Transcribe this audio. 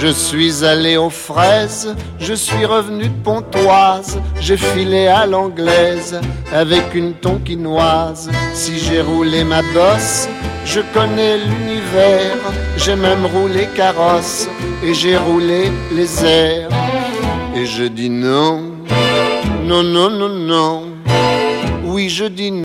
Je suis allé aux fraises, je suis revenu de Pontoise, j'ai filé à l'anglaise avec une tonkinoise. Si j'ai roulé ma bosse, je connais l'univers, j'ai même roulé carrosse et j'ai roulé les airs. Et je dis non, non, non, non, non, oui je dis non.